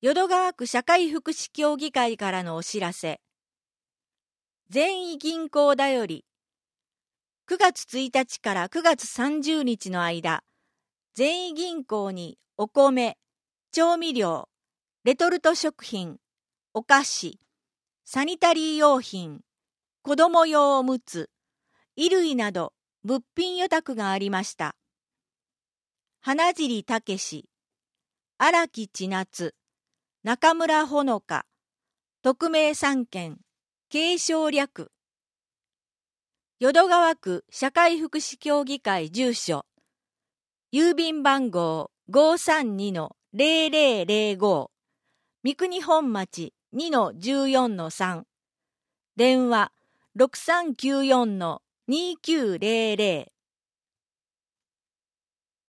淀川区社会福祉協議会からのお知らせ。全員銀行だより、9月1日から9月30日の間、全員銀行にお米、調味料、レトルト食品、お菓子、サニタリー用品、子供用おむつ、衣類など物品予託がありました。花尻武史、荒木千夏、中村ほのか、匿名3件、継承略。淀川区社会福祉協議会住所、郵便番号 532-0005、三国本町 2-14-3、電話 6394-2900